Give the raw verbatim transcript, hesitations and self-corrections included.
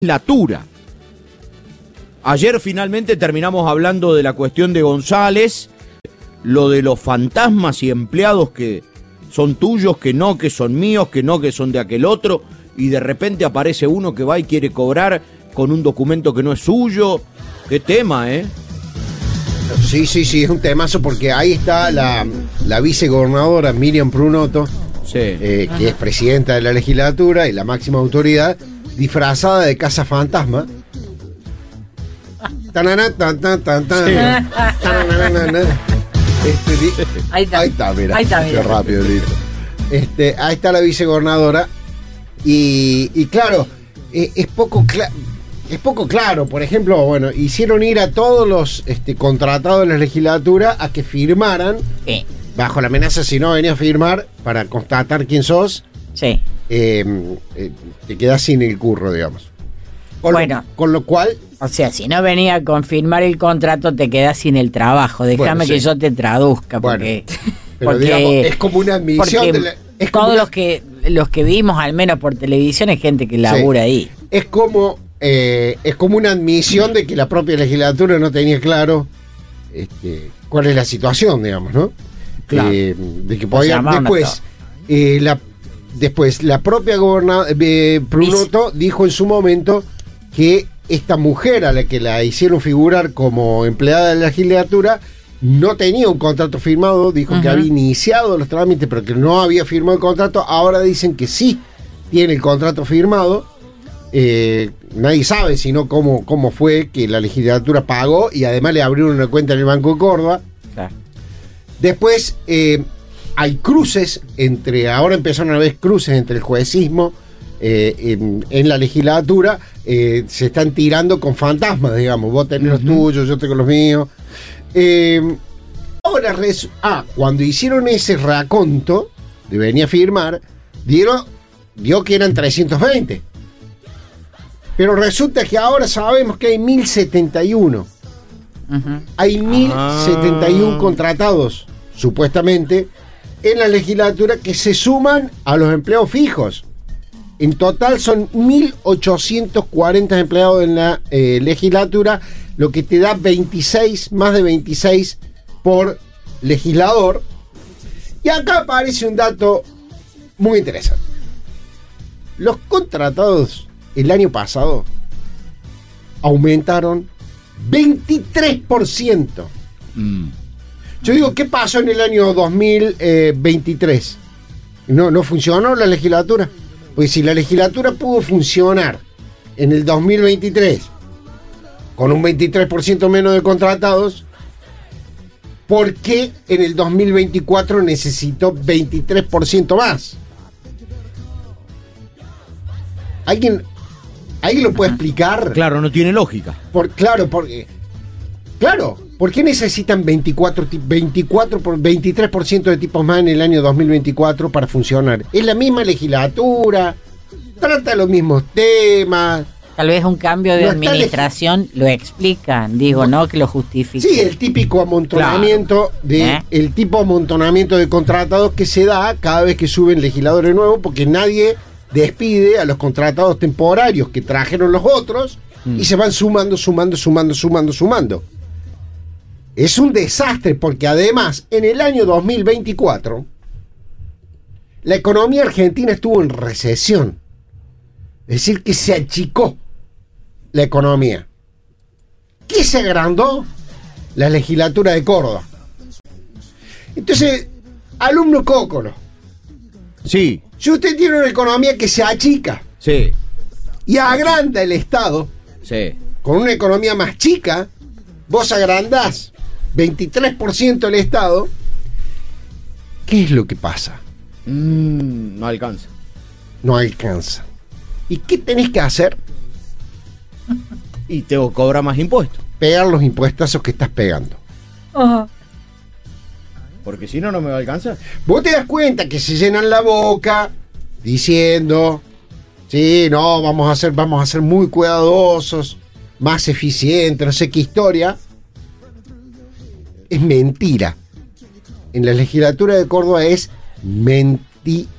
legislatura. Ayer finalmente terminamos hablando de la cuestión de González, lo de los fantasmas y empleados que son tuyos, que no, que son míos, que no, que son de aquel otro, y de repente aparece uno que va y quiere cobrar con un documento que no es suyo. Qué tema, ¿eh? Sí, sí, sí, es un temazo porque ahí está la, la vicegobernadora Miriam Prunoto, Sí. eh, que es presidenta de la legislatura y la máxima autoridad, disfrazada de casa fantasma. Tanana, tan, tan, tan, tan. Sí. Tananana. Este, di- Ahí está. Ahí está, mira. Ahí está, mira. Qué rápido, listo. Este, ahí está la vicegobernadora. Y, y claro, eh, es poco claro. Es poco claro, por ejemplo, bueno, hicieron ir a todos los este, contratados de la legislatura a que firmaran, Sí. bajo la amenaza, si no venía a firmar, para constatar quién sos, Sí. eh, eh, te quedás sin el curro, digamos. Con Bueno. Lo, con lo cual, O sea, si no venía a confirmar el contrato, te quedás sin el trabajo. Déjame Bueno, sí. que yo te traduzca, porque, pero porque, digamos, es como una admisión porque de la- es como todos una- los que los que vimos, al menos por televisión, es gente que labura ahí. es como, eh, es como una admisión de que la propia legislatura no tenía claro este, cuál es la situación, digamos, ¿no? Claro. Eh, de que podía llamaron a después eh, la después la propia gobernadora eh, Prunoto dijo en su momento que esta mujer a la que la hicieron figurar como empleada de la legislatura no tenía un contrato firmado, dijo Ujú. que había iniciado los trámites pero que no había firmado el contrato. Ahora dicen que sí tiene el contrato firmado. Eh, nadie sabe sino cómo, cómo fue que la legislatura pagó y además le abrieron una cuenta en el Banco de Córdoba. Claro. Después eh, hay cruces entre, ahora empezaron a haber cruces entre el juecismo eh, en, en la legislatura, eh, se están tirando con fantasmas, digamos, vos tenés los tuyos, yo tengo los míos. Eh, ahora, res- ah, cuando hicieron ese raconto de venir a firmar, dieron, dio que eran trescientos veinte. Pero resulta que ahora sabemos que hay mil setenta y uno. Ujú. Hay mil setenta y uno Ah. contratados, supuestamente, en la legislatura que se suman a los empleados fijos. En total son mil ochocientos cuarenta empleados en la eh, legislatura, lo que te da veintiséis, más de veintiséis por legislador. Y acá aparece un dato muy interesante. Los contratados el año pasado aumentaron veintitrés por ciento. Mm. Yo digo, ¿qué pasó en el año dos mil veintitrés? No, no funcionó la legislatura. Pues si la legislatura pudo funcionar en el dos mil veintitrés con un veintitrés por ciento menos de contratados, ¿por qué en el dos mil veinticuatro necesitó veintitrés por ciento más? ¿Alguien, ¿alguien lo puede explicar? Claro, no tiene lógica. Por, claro, porque, claro, ¿por qué necesitan veinticuatro, ti- veinticuatro por, veintitrés por ciento de tipos más en el año dos mil veinticuatro para funcionar? Es la misma legislatura, trata los mismos temas. Tal vez un cambio de No está administración lo explican, digo, no que lo justifique. Sí, el típico amontonamiento de ¿Eh? el tipo amontonamiento de contratados que se da cada vez que suben legisladores nuevos, porque nadie despide a los contratados temporarios que trajeron los otros y se van sumando, sumando, sumando, sumando, sumando. Es un desastre porque además en el año dos mil veinticuatro la economía argentina estuvo en recesión. Es decir, que se achicó la economía. ¿Qué se agrandó? La legislatura de Córdoba. Entonces, alumno Cócolo, Sí, si usted tiene una economía que se achica sí, y agranda el Estado sí. con una economía más chica, vos agrandás veintitrés por ciento el Estado, ¿qué es lo que pasa? Mm, no alcanza. No alcanza. ¿Y qué tenés que hacer? Y te cobra más impuestos. Pegar los impuestazos que estás pegando. Ajá. Porque si no, no me va a alcanzar. Vos te das cuenta que se llenan la boca diciendo, sí, no, vamos a ser, vamos a ser muy cuidadosos, más eficientes, no sé qué historia. Es mentira. En la legislatura de Córdoba es mentira.